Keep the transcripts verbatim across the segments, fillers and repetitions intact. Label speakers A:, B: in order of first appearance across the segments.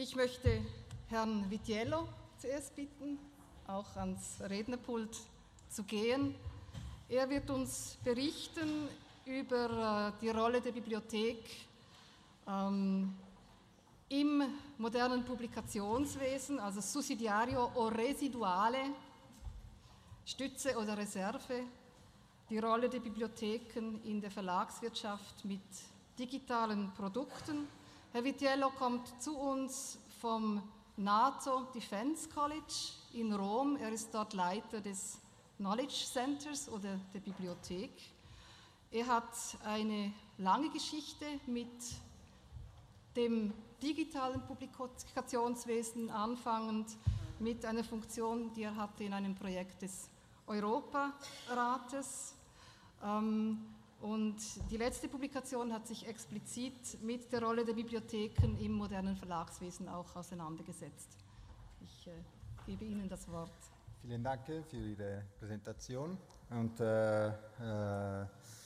A: Ich möchte Herrn Vitiello zuerst bitten, auch ans Rednerpult zu gehen. Er wird uns berichten über die Rolle der Bibliothek ähm, im modernen Publikationswesen, also Sussidiario o Residuale, Stütze oder Reserve, die Rolle der Bibliotheken in der Verlagswirtschaft mit digitalen Produkten. Herr Vitiello kommt zu uns vom NATO Defense College in Rom. Er ist dort Leiter des Knowledge Centers oder der Bibliothek. Er hat eine lange Geschichte mit dem digitalen Publikationswesen, anfangend mit einer Funktion, die er hatte in einem Projekt des Europarates. Und die letzte Publikation hat sich explizit mit der Rolle der Bibliotheken im modernen Verlagswesen auch auseinandergesetzt. Ich äh, gebe Ihnen das Wort.
B: Vielen Dank für Ihre Präsentation. Und äh, äh,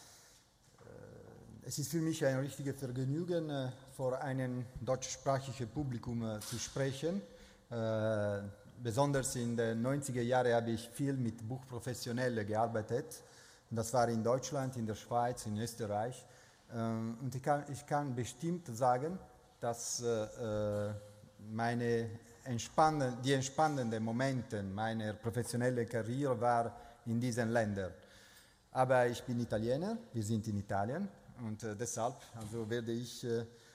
B: es ist für mich ein richtiges Vergnügen, äh, vor einem deutschsprachigen Publikum äh, zu sprechen. Äh, besonders in den neunziger Jahren habe ich viel mit Buchprofessionellen gearbeitet. Und das war in Deutschland, in der Schweiz, in Österreich. Und ich kann, ich kann bestimmt sagen, dass meine entspannende, die entspannenden Momente meiner professionellen Karriere waren in diesen Ländern. Aber ich bin Italiener, wir sind in Italien und deshalb also werde ich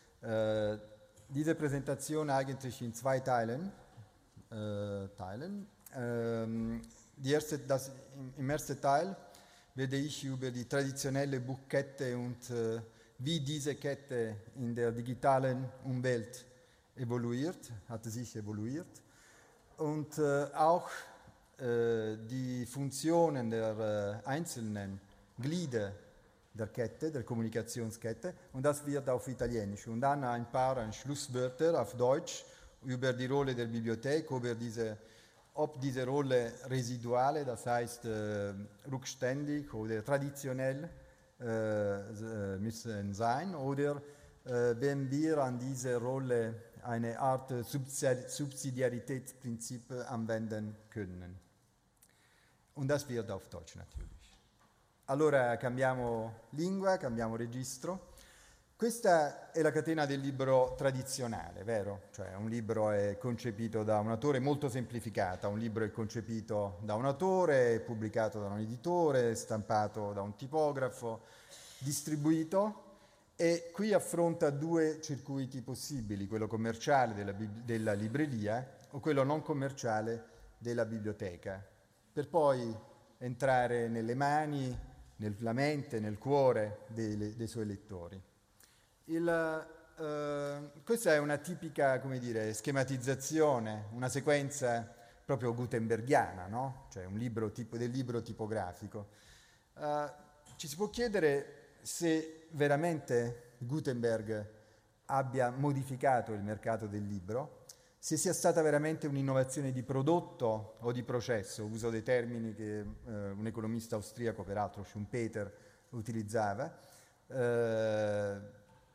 B: diese Präsentation eigentlich in zwei Teilen äh, teilen. Ähm, die erste, das, im, Im ersten Teil werde ich über die traditionelle Buchkette und äh, wie diese Kette in der digitalen Umwelt evoluiert, hat sich evoluiert und äh, auch äh, die Funktionen der äh, einzelnen Glieder der Kette, der Kommunikationskette, und das wird auf Italienisch. Und dann ein paar Schlusswörter auf Deutsch über die Rolle der Bibliothek, über diese ob diese Rolle residuale, das heißt äh, rückständig oder traditionell äh, müssen sein, oder äh, wenn wir an diese Rolle eine Art Subsidiaritätsprinzip anwenden können. Und das wird auf Deutsch natürlich. Allora cambiamo lingua, cambiamo registro. Questa è la catena del libro tradizionale, vero? Cioè un libro è concepito da un autore molto semplificata, un libro è concepito da un autore, è pubblicato da un editore, è stampato da un tipografo, distribuito, e qui affronta due circuiti possibili, quello commerciale della, della libreria o quello non commerciale della biblioteca, per poi entrare nelle mani, nella mente, nel cuore dei, dei suoi lettori. Il, uh, questa è una tipica, come dire, schematizzazione, una sequenza proprio gutenbergiana, no? Cioè un libro tipo, del libro tipografico. Uh, ci si può chiedere se veramente Gutenberg abbia modificato il mercato del libro, se sia stata veramente un'innovazione di prodotto o di processo, uso dei termini che uh, un economista austriaco, peraltro Schumpeter, utilizzava. Uh,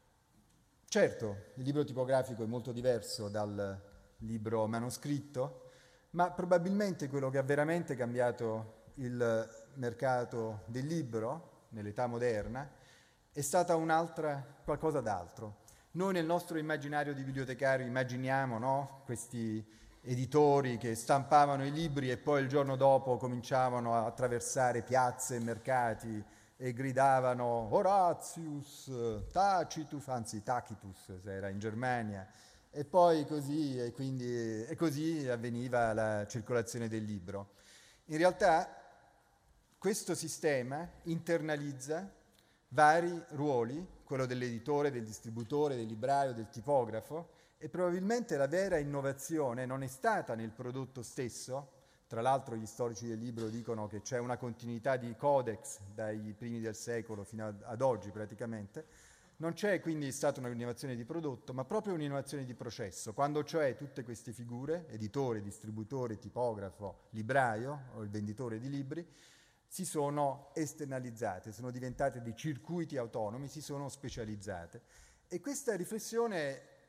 B: Certo, il libro tipografico è molto diverso dal libro manoscritto, ma probabilmente quello che ha veramente cambiato il mercato del libro nell'età moderna è stata un'altra, qualcosa d'altro. Noi nel nostro immaginario di bibliotecario immaginiamo, no, questi editori che stampavano i libri e poi il giorno dopo cominciavano a attraversare piazze e mercati e gridavano Horatius, Tacitus, anzi Tacitus se era in Germania, e poi così, e quindi, e così avveniva la circolazione del libro. In realtà questo sistema internalizza vari ruoli, quello dell'editore, del distributore, del libraio, del tipografo, e probabilmente la vera innovazione non è stata nel prodotto stesso. Tra l'altro gli storici del libro dicono che c'è una continuità di codex dai primi del secolo fino ad, ad oggi praticamente. Non c'è quindi stata un'innovazione di prodotto, ma proprio un'innovazione di processo, quando cioè tutte queste figure, editore, distributore, tipografo, libraio o il venditore di libri, si sono esternalizzate, sono diventate dei circuiti autonomi, si sono specializzate. E questa riflessione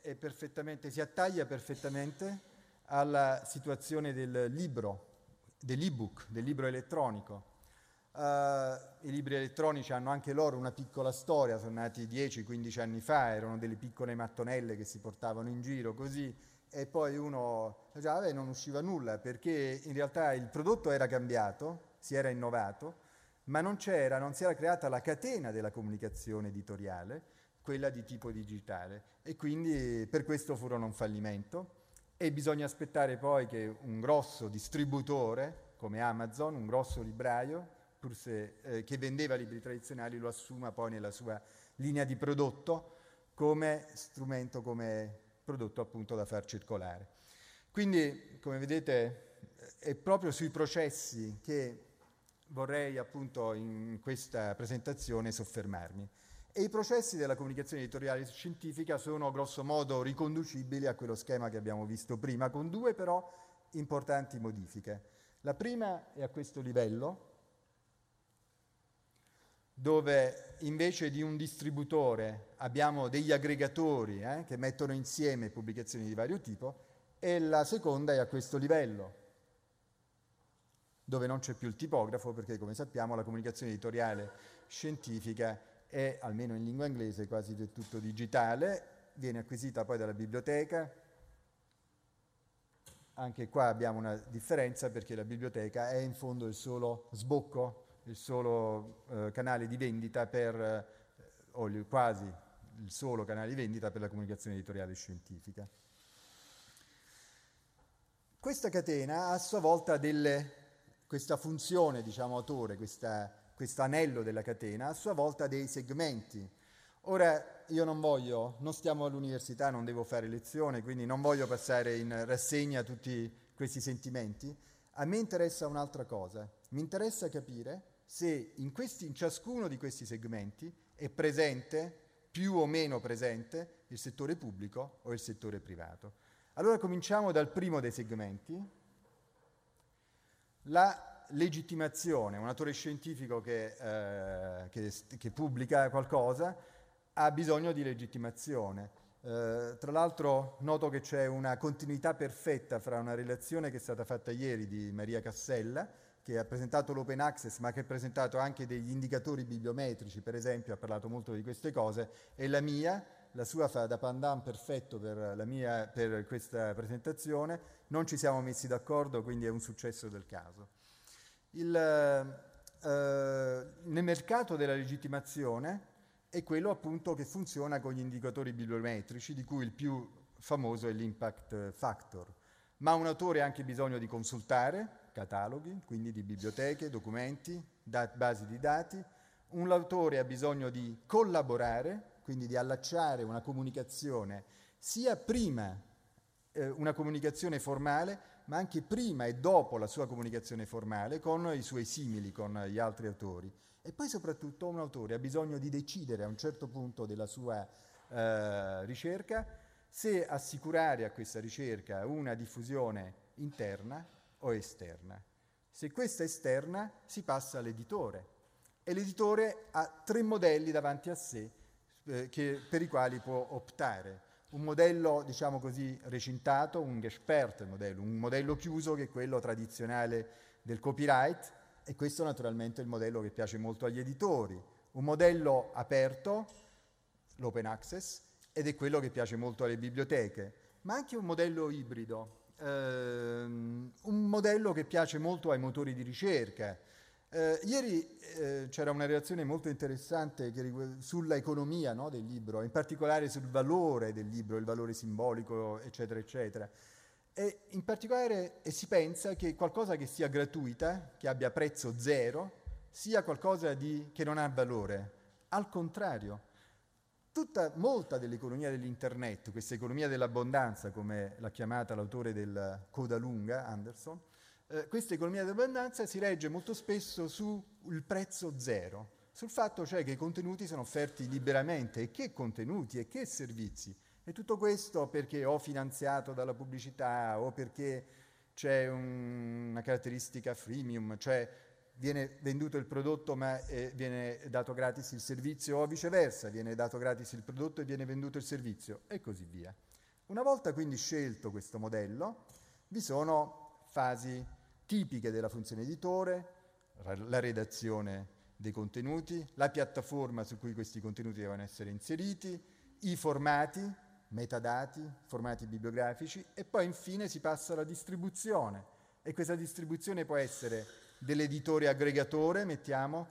B: è perfettamente, si attaglia perfettamente alla situazione del libro, dell'ebook, del libro elettronico. Uh, I libri elettronici hanno anche loro una piccola storia, sono nati dieci quindici anni fa, erano delle piccole mattonelle che si portavano in giro così, e poi uno diceva, vabbè, non usciva nulla, perché in realtà il prodotto era cambiato, si era innovato, ma non c'era, non si era creata la catena della comunicazione editoriale, quella di tipo digitale, e quindi per questo furono un fallimento. E bisogna aspettare poi che un grosso distributore come Amazon, un grosso libraio, pur se, eh, che vendeva libri tradizionali, lo assuma poi nella sua linea di prodotto come strumento, come prodotto appunto da far circolare. Quindi, come vedete, è proprio sui processi che vorrei appunto in questa presentazione soffermarmi. E i processi della comunicazione editoriale scientifica sono grosso modo riconducibili a quello schema che abbiamo visto prima, con due però importanti modifiche. La prima è a questo livello, dove invece di un distributore abbiamo degli aggregatori eh, che mettono insieme pubblicazioni di vario tipo, e la seconda è a questo livello, dove non c'è più il tipografo, perché come sappiamo la comunicazione editoriale scientifica è, almeno in lingua inglese, quasi del tutto digitale, viene acquisita poi dalla biblioteca. Anche qua abbiamo una differenza, perché la biblioteca è in fondo il solo sbocco, il solo eh, canale di vendita per, eh, o il, quasi il solo canale di vendita per la comunicazione editoriale scientifica. Questa catena ha a sua volta delle, questa funzione, diciamo, autore, questa questo anello della catena, a sua volta dei segmenti. Ora, io non voglio, non stiamo all'università, non devo fare lezione, quindi non voglio passare in rassegna tutti questi sentimenti. A me interessa un'altra cosa, mi interessa capire se in, questi, in ciascuno di questi segmenti è presente, più o meno presente, il settore pubblico o il settore privato. Allora cominciamo dal primo dei segmenti, la legittimazione. Un autore scientifico che, eh, che, che pubblica qualcosa ha bisogno di legittimazione. Eh, tra l'altro noto che c'è una continuità perfetta fra una relazione che è stata fatta ieri di Maria Cassella, che ha presentato l'open access ma che ha presentato anche degli indicatori bibliometrici, per esempio, ha parlato molto di queste cose, e la mia, la sua fa da pandan perfetto per, la mia, per questa presentazione. Non ci siamo messi d'accordo, quindi è un successo del caso. Il, eh, nel mercato della legittimazione è quello appunto che funziona con gli indicatori bibliometrici, di cui il più famoso è l'impact factor. Ma un autore ha anche bisogno di consultare cataloghi, quindi di biblioteche, documenti, dat- basi di dati. Un autore ha bisogno di collaborare, quindi di allacciare una comunicazione, sia prima eh, una comunicazione formale, ma anche prima e dopo la sua comunicazione formale con i suoi simili, con gli altri autori. E poi soprattutto un autore ha bisogno di decidere a un certo punto della sua eh, ricerca se assicurare a questa ricerca una diffusione interna o esterna. Se questa è esterna si passa all'editore, e l'editore ha tre modelli davanti a sé eh, che, per i quali può optare. Un modello, diciamo così, recintato, un Gespert modello, un modello chiuso che è quello tradizionale del copyright, e questo naturalmente è il modello che piace molto agli editori. Un modello aperto, l'open access, ed è quello che piace molto alle biblioteche, ma anche un modello ibrido, ehm, un modello che piace molto ai motori di ricerca. Eh, ieri eh, c'era una relazione molto interessante che rigu- sulla economia, no, del libro, in particolare sul valore del libro, il valore simbolico, eccetera, eccetera. E in particolare e si pensa che qualcosa che sia gratuita, che abbia prezzo zero, sia qualcosa di, che non ha valore. Al contrario, tutta, molta dell'economia dell'internet, questa economia dell'abbondanza, come l'ha chiamata l'autore del Coda Lunga, Anderson, Eh, questa economia dell'abbondanza si regge molto spesso sul prezzo zero, sul fatto cioè che i contenuti sono offerti liberamente, e che contenuti e che servizi. E tutto questo perché o finanziato dalla pubblicità o perché c'è un, una caratteristica freemium, cioè viene venduto il prodotto ma eh, viene dato gratis il servizio, o viceversa, viene dato gratis il prodotto e viene venduto il servizio, e così via. Una volta quindi scelto questo modello, vi sono fasi tipiche della funzione editore, la redazione dei contenuti, la piattaforma su cui questi contenuti devono essere inseriti, i formati, metadati, formati bibliografici, e poi infine si passa alla distribuzione. E questa distribuzione può essere dell'editore aggregatore, mettiamo,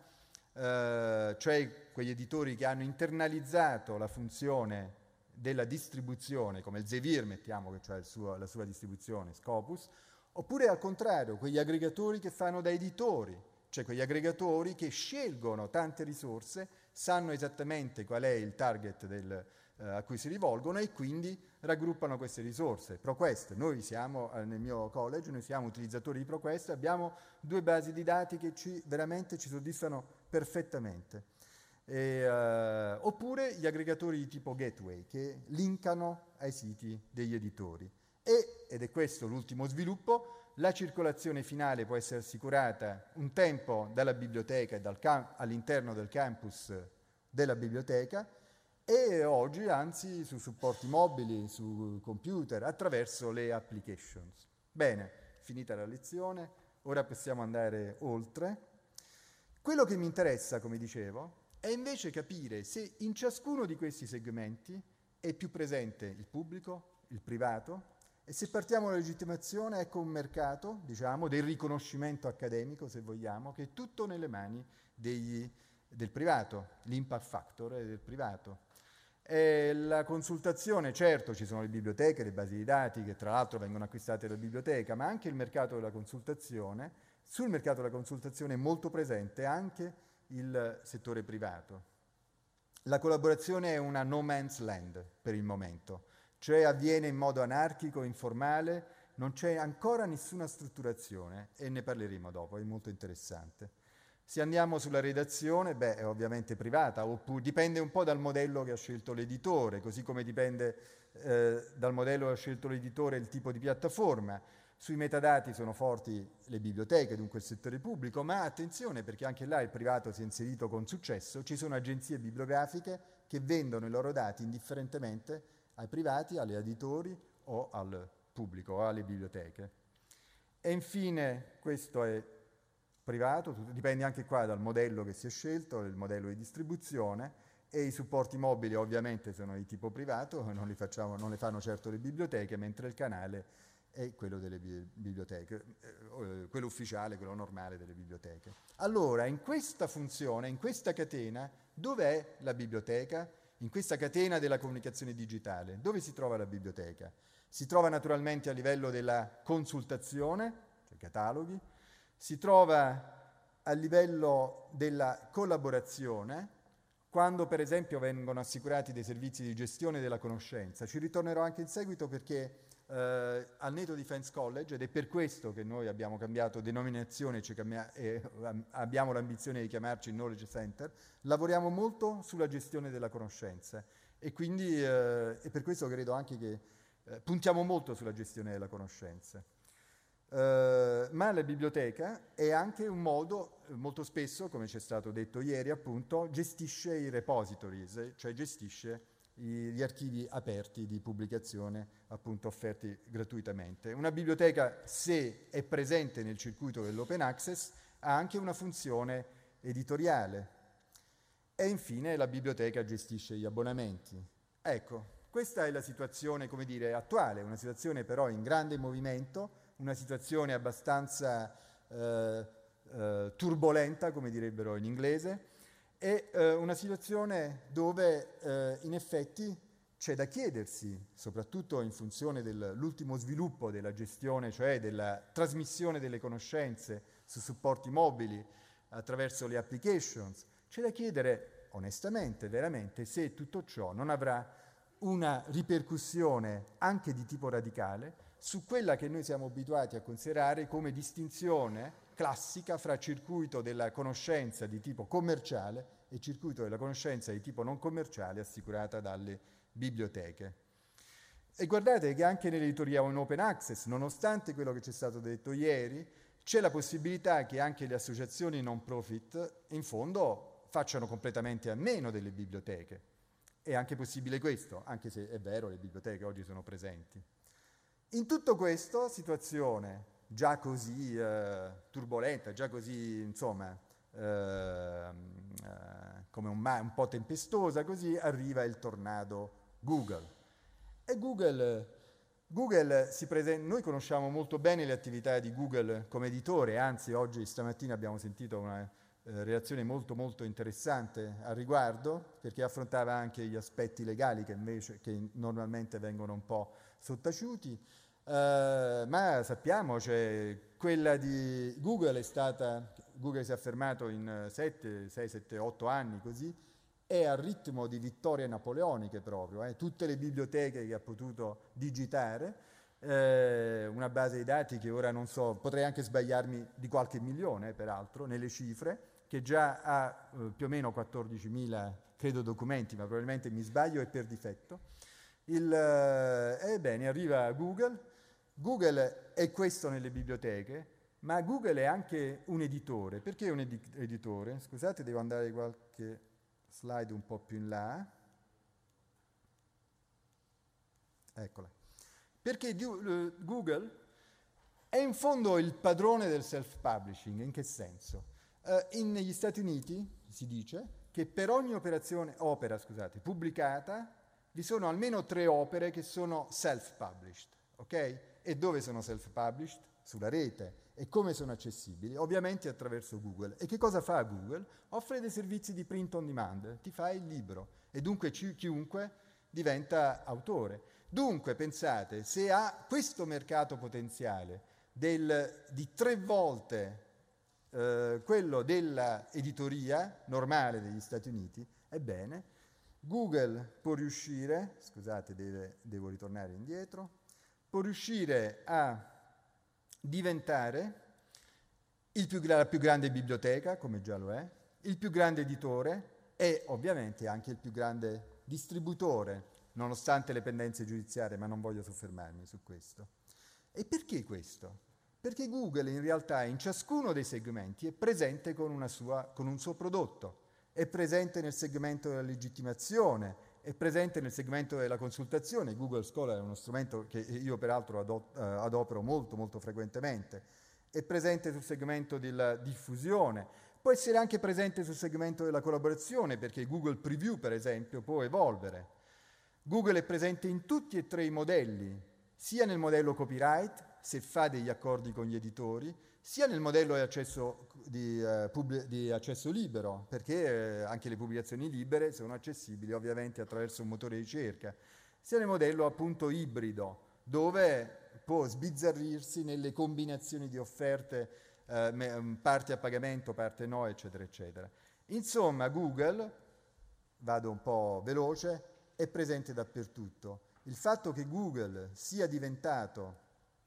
B: eh, cioè quegli editori che hanno internalizzato la funzione della distribuzione, come il Elsevier, mettiamo, che cioè il suo, la sua distribuzione, Scopus, oppure al contrario, quegli aggregatori che fanno da editori, cioè quegli aggregatori che scelgono tante risorse, sanno esattamente qual è il target del, eh, a cui si rivolgono e quindi raggruppano queste risorse. ProQuest, noi siamo, eh, nel mio college, noi siamo utilizzatori di ProQuest, abbiamo due basi di dati che ci, veramente ci soddisfano perfettamente. E, uh, oppure gli aggregatori di tipo gateway che linkano ai siti degli editori. E, ed è questo l'ultimo sviluppo, la circolazione finale può essere assicurata un tempo dalla biblioteca e dal cam- all'interno del campus della biblioteca e oggi anzi su supporti mobili, su computer, attraverso le applications. Bene, finita la lezione, ora possiamo andare oltre. Quello che mi interessa, come dicevo, è invece capire se in ciascuno di questi segmenti è più presente il pubblico, il privato, e se partiamo dalla legittimazione, ecco un mercato, diciamo, del riconoscimento accademico, se vogliamo, che è tutto nelle mani degli, del privato, l'impact factor è del privato. E la consultazione, certo, ci sono le biblioteche, le basi di dati, che tra l'altro vengono acquistate dalla biblioteca, ma anche il mercato della consultazione. Sul mercato della consultazione è molto presente anche il settore privato. La collaborazione è una no man's land per il momento, cioè avviene in modo anarchico, informale, non c'è ancora nessuna strutturazione e ne parleremo dopo, è molto interessante. Se andiamo sulla redazione, beh, è ovviamente privata, oppure dipende un po' dal modello che ha scelto l'editore, così come dipende eh, dal modello che ha scelto l'editore il tipo di piattaforma. Sui metadati sono forti le biblioteche, dunque il settore pubblico, ma attenzione perché anche là il privato si è inserito con successo, ci sono agenzie bibliografiche che vendono i loro dati indifferentemente ai privati, agli editori o al pubblico o alle biblioteche. E infine questo è privato, tutto, dipende anche qua dal modello che si è scelto, il modello di distribuzione, e i supporti mobili ovviamente sono di tipo privato, non li facciamo, non le fanno certo le biblioteche, mentre il canale è quello delle biblioteche, eh, quello ufficiale, quello normale delle biblioteche. Allora, in questa funzione, in questa catena, dov'è la biblioteca? In questa catena della comunicazione digitale, dove si trova la biblioteca? Si trova naturalmente a livello della consultazione, cioè cataloghi, si trova a livello della collaborazione, quando per esempio vengono assicurati dei servizi di gestione della conoscenza. Ci ritornerò anche in seguito perché Uh, al NATO Defense College, ed è per questo che noi abbiamo cambiato denominazione ci chiamia, e um, abbiamo l'ambizione di chiamarci Knowledge Center, lavoriamo molto sulla gestione della conoscenza e quindi uh, è per questo credo anche che uh, puntiamo molto sulla gestione della conoscenza. Uh, ma la biblioteca è anche un modo, molto spesso, come ci è stato detto ieri appunto, gestisce i repositories, cioè gestisce gli archivi aperti di pubblicazione appunto offerti gratuitamente. Una biblioteca, se è presente nel circuito dell'open access, ha anche una funzione editoriale. E infine la biblioteca gestisce gli abbonamenti. Ecco, questa è la situazione, come dire, attuale, una situazione però in grande movimento, una situazione abbastanza eh, eh, turbolenta, come direbbero in inglese, è eh, una situazione dove eh, in effetti c'è da chiedersi, soprattutto in funzione dell'ultimo sviluppo della gestione, cioè della trasmissione delle conoscenze su supporti mobili attraverso le applications, c'è da chiedere onestamente, veramente, se tutto ciò non avrà una ripercussione anche di tipo radicale su quella che noi siamo abituati a considerare come distinzione classica fra circuito della conoscenza di tipo commerciale e circuito della conoscenza di tipo non commerciale assicurata dalle biblioteche. E guardate che anche nell'editoria in open access, nonostante quello che ci è stato detto ieri, c'è la possibilità che anche le associazioni non profit in fondo facciano completamente a meno delle biblioteche. è anche possibile questo, anche se è vero, le biblioteche oggi sono presenti. In tutto questo, situazione già così eh, turbolenta, già così, insomma, eh, eh, come un, ma- un po' tempestosa, così arriva il tornado Google. E Google, Google si presenta, noi conosciamo molto bene le attività di Google come editore, anzi oggi stamattina abbiamo sentito una Eh, relazione molto molto interessante al riguardo, perché affrontava anche gli aspetti legali che invece che normalmente vengono un po' sottaciuti, eh, ma sappiamo, cioè, quella di Google è stata, Google si è affermato in sette, sei, sette, otto anni così, è al ritmo di vittorie napoleoniche proprio, eh, tutte le biblioteche che ha potuto digitare, eh, una base di dati che ora non so, potrei anche sbagliarmi di qualche milione peraltro nelle cifre, che già ha eh, più o meno quattordicimila, credo, documenti, ma probabilmente mi sbaglio e per difetto. Il, eh, ebbene, arriva Google. Google è questo nelle biblioteche, ma Google è anche un editore. Perché un edi- editore? Scusate, devo andare qualche slide un po' più in là. Eccola. Perché di, uh, Google è in fondo il padrone del self-publishing. In che senso? Uh, in, negli Stati Uniti si dice che per ogni operazione, opera scusate, pubblicata vi sono almeno tre opere che sono self-published, ok? E dove sono self-published? Sulla rete. E come sono accessibili? Ovviamente attraverso Google. E che cosa fa Google? Offre dei servizi di print on demand, ti fa il libro e dunque ci, chiunque diventa autore. Dunque pensate, se ha questo mercato potenziale del, di tre volte Uh, quello dell'editoria normale degli Stati Uniti, ebbene, Google può riuscire, scusate, deve, devo ritornare indietro, può riuscire a diventare il più, la più grande biblioteca, come già lo è, il più grande editore e ovviamente anche il più grande distributore, nonostante le pendenze giudiziarie, ma non voglio soffermarmi su questo. E perché questo? Perché Google in realtà in ciascuno dei segmenti è presente con, una sua, con un suo prodotto, è presente nel segmento della legittimazione, è presente nel segmento della consultazione. Google Scholar è uno strumento che io peraltro adot- adopero molto molto frequentemente, è presente sul segmento della diffusione, può essere anche presente sul segmento della collaborazione, perché Google Preview per esempio può evolvere. Google è presente in tutti e tre i modelli, sia nel modello copyright, se fa degli accordi con gli editori, sia nel modello di accesso, di, uh, pub- di accesso libero, perché uh, anche le pubblicazioni libere sono accessibili ovviamente attraverso un motore di ricerca, sia nel modello appunto ibrido, dove può sbizzarrirsi nelle combinazioni di offerte, uh, me- parte a pagamento, parte no, eccetera, eccetera. Insomma, Google, vado un po' veloce, è presente dappertutto. Il fatto che Google sia diventato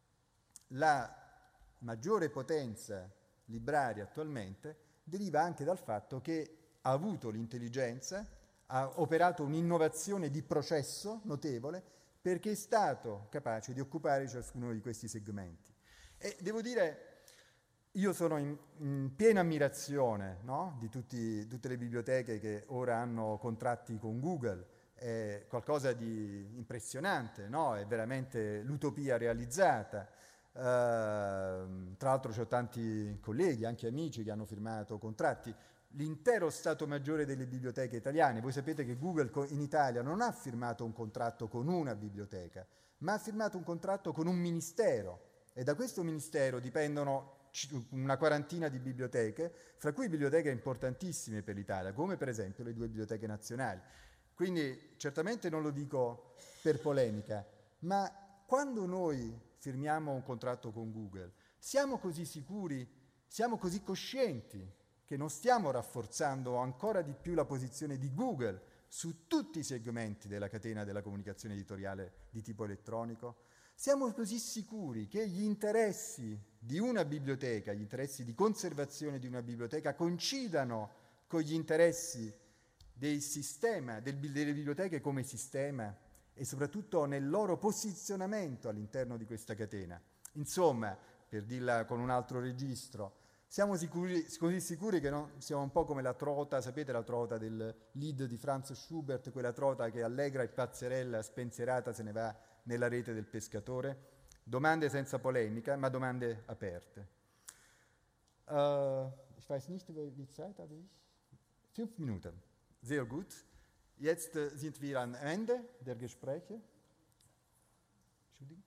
B: la maggiore potenza libraria attualmente deriva anche dal fatto che ha avuto l'intelligenza, ha operato un'innovazione di processo notevole perché è stato capace di occupare ciascuno di questi segmenti. E devo dire, io sono in, in piena ammirazione, no? di tutti, tutte le biblioteche che ora hanno contratti con Google. È qualcosa di impressionante, no? È veramente l'utopia realizzata. Uh, tra l'altro ho tanti colleghi, anche amici che hanno firmato contratti. L'intero Stato Maggiore delle biblioteche italiane, voi sapete che Google in Italia non ha firmato un contratto con una biblioteca, ma ha firmato un contratto con un ministero e da questo ministero dipendono una quarantina di biblioteche, fra cui biblioteche importantissime per l'Italia, come per esempio le due biblioteche nazionali. Quindi certamente non lo dico per polemica, ma quando noi firmiamo un contratto con Google, siamo così sicuri, siamo così coscienti che non stiamo rafforzando ancora di più la posizione di Google su tutti i segmenti della catena della comunicazione editoriale di tipo elettronico? Siamo così sicuri che gli interessi di una biblioteca, gli interessi di conservazione di una biblioteca coincidano con gli interessi del sistema, del, delle biblioteche come sistema e soprattutto nel loro posizionamento all'interno di questa catena. Insomma, per dirla con un altro registro, Siamo sicuri, così sicuri che no? Siamo un po' come la trota, sapete la trota del Lied di Franz Schubert, quella trota che allegra e pazzerella, spensierata se ne va nella rete del pescatore? Domande senza polemica, ma domande aperte. Uh, ich weiß nicht, wie Zeit habe ich? Fünf Minuten. Sehr gut. Jetzt uh, sind wir am Ende der Gespräche. Entschuldigung.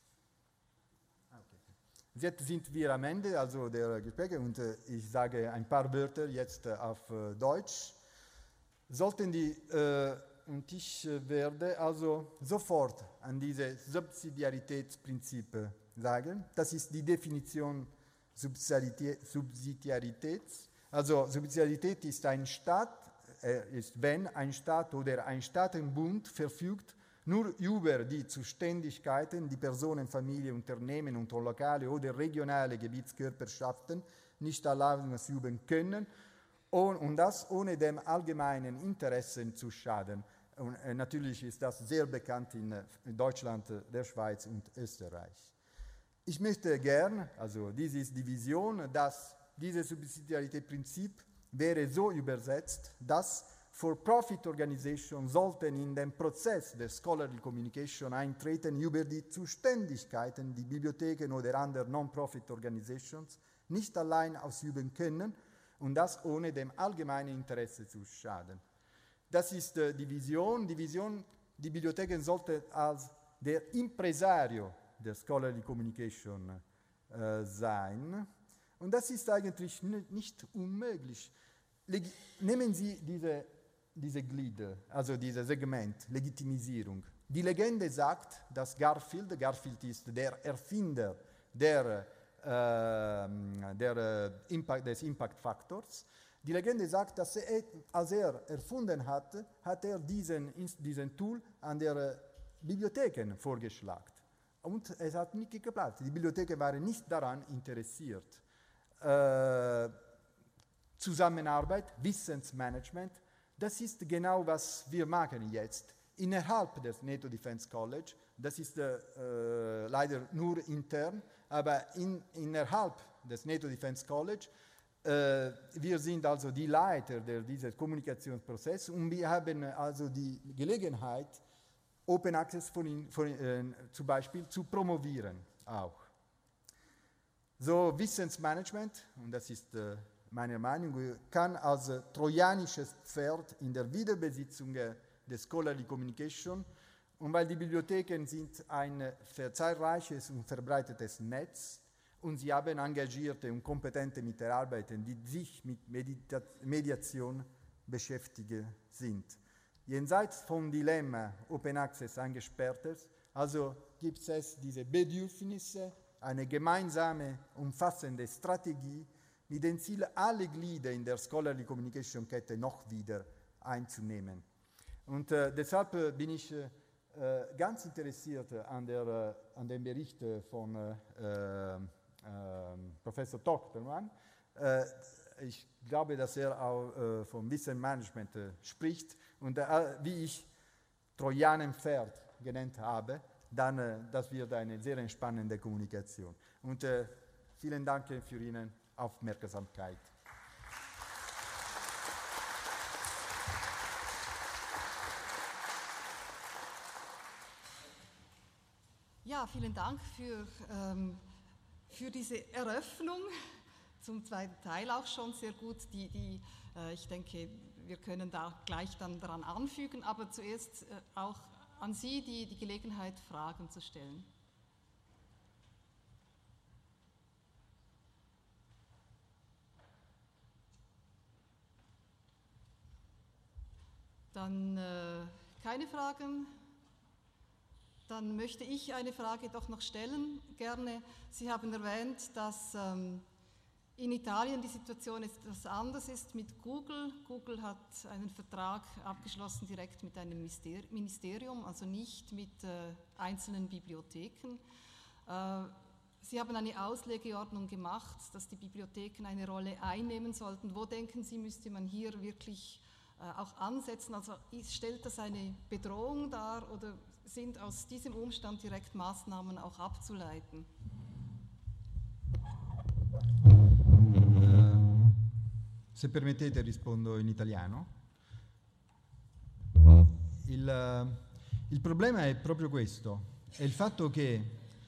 B: Jetzt sind wir am Ende also der Gespräche und äh, ich sage ein paar Wörter jetzt äh, auf äh, Deutsch. Sollten die, äh, und ich äh, werde also sofort an diese Subsidiaritätsprinzip sagen. Das ist die Definition Subsidiarität. Also Subsidiarität ist ein Staat, äh, ist, wenn ein Staat oder ein Staatenbund verfügt nur über die Zuständigkeiten, die Personen, Familien, Unternehmen und lokale oder regionale Gebietskörperschaften nicht allein ausüben können und, und das ohne dem allgemeinen Interessen zu schaden. Und, äh, natürlich ist das sehr bekannt in, in Deutschland, der Schweiz und Österreich. Ich möchte gern, also dies ist die Vision, dass dieses Subsidiaritätsprinzip wäre so übersetzt, dass For-Profit-Organisationen sollten in den Prozess der Scholarly Communication eintreten über die Zuständigkeiten, die Bibliotheken oder andere Non-Profit-Organisations nicht allein ausüben können und das ohne dem allgemeinen Interesse zu schaden. Das ist äh, die Vision. Die Vision, die Bibliotheken sollten als der Impresario der Scholarly Communication äh, sein. Und das ist eigentlich nicht unmöglich. Leg- nehmen Sie diese diese Glieder, also dieses Segment, Legitimisierung. Die Legende sagt, dass Garfield, Garfield ist der Erfinder der, äh, der, äh, Impact, des Impact-Faktors. Die Legende sagt, dass er, als er erfunden hatte, hat er diesen, diesen Tool an der Bibliotheken vorgeschlagen. Und es hat nicht geklappt. Die Bibliotheken waren nicht daran interessiert. Äh, Zusammenarbeit, Wissensmanagement, das ist genau, was wir machen jetzt. Innerhalb des NATO Defense College, das ist äh, leider nur intern, aber in, innerhalb des NATO Defense College, äh, wir sind also die Leiter der, dieses Kommunikationsprozesses und wir haben also die Gelegenheit, Open Access von, von, äh, zum Beispiel zu promovieren auch. So Wissensmanagement, und das ist äh, meiner Meinung nach, kann als trojanisches Pferd in der Wiederbesitzung der Scholarly Communication und weil die Bibliotheken sind ein zahlreiches und verbreitetes Netz und sie haben engagierte und kompetente Mitarbeiter, die sich mit Medita- Mediation beschäftigt sind. Jenseits vom Dilemma Open Access eingesperrtes, also gibt es diese Bedürfnisse, eine gemeinsame, umfassende Strategie, mit dem Ziel, alle Glieder in der Scholarly Communication Kette noch wieder einzunehmen. Und äh, deshalb äh, bin ich äh, ganz interessiert an, der, äh, an dem Bericht von äh, äh, Professor Tochtermann. Äh, ich glaube, dass er auch äh, vom Wissensmanagement äh, spricht und äh, wie ich Trojanenpferd genannt habe, dann äh, das wird eine sehr entspannende Kommunikation. Und äh, vielen Dank für Ihnen. Aufmerksamkeit.
A: Ja, vielen Dank für, ähm, für diese Eröffnung. Zum zweiten Teil auch schon sehr gut. Die, die, äh, ich denke, wir können da gleich dann daran anfügen, aber zuerst äh, auch an Sie die, die Gelegenheit, Fragen zu stellen. Dann äh, keine Fragen. Dann möchte ich eine Frage doch noch stellen, gerne. Sie haben erwähnt, dass ähm, in Italien die Situation etwas anders ist mit Google. Google hat einen Vertrag abgeschlossen direkt mit einem Ministerium, also nicht mit äh, einzelnen Bibliotheken. Äh, Sie haben eine Auslegeordnung gemacht, dass die Bibliotheken eine Rolle einnehmen sollten. Wo denken Sie, müsste man hier wirklich auch ansetzen? Also stellt das eine Bedrohung dar oder sind aus diesem Umstand direkt Maßnahmen auch abzuleiten?
B: se permettete rispondo in italiano. Il, il problema è proprio questo, è il fatto che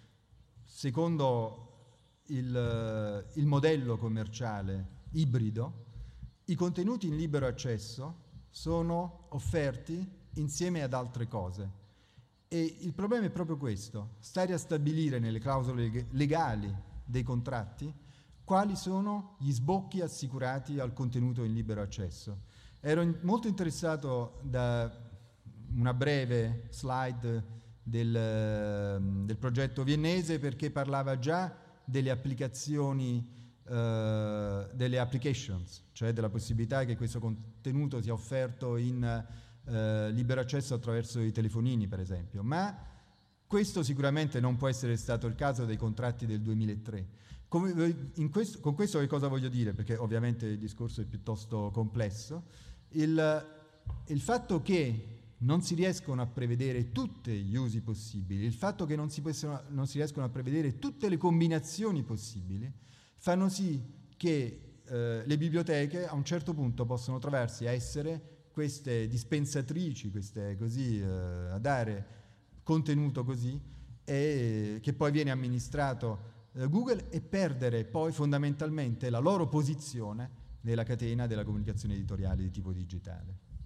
B: secondo il, il modello commerciale ibrido, i contenuti in libero accesso sono offerti insieme ad altre cose. E il problema è proprio questo, stare a stabilire nelle clausole legali dei contratti quali sono gli sbocchi assicurati al contenuto in libero accesso. Ero in, molto interessato da una breve slide del, del progetto viennese, perché parlava già delle applicazioni, uh, delle applications, cioè della possibilità che questo contenuto sia offerto in uh, libero accesso attraverso i telefonini, per esempio. Ma questo sicuramente non può essere stato il caso dei contratti del duemilatré. Come, in questo, con questo che cosa voglio dire? Perché ovviamente il discorso è piuttosto complesso. Il, il fatto che non si riescono a prevedere tutti gli usi possibili, il fatto che non si, possono, non si riescono a prevedere tutte le combinazioni possibili, fanno sì che eh, le biblioteche a un certo punto possono trovarsi a essere queste dispensatrici, queste così, eh, a dare contenuto così, e che poi viene amministrato eh, Google, e perdere poi fondamentalmente la loro posizione nella catena della comunicazione editoriale di tipo digitale.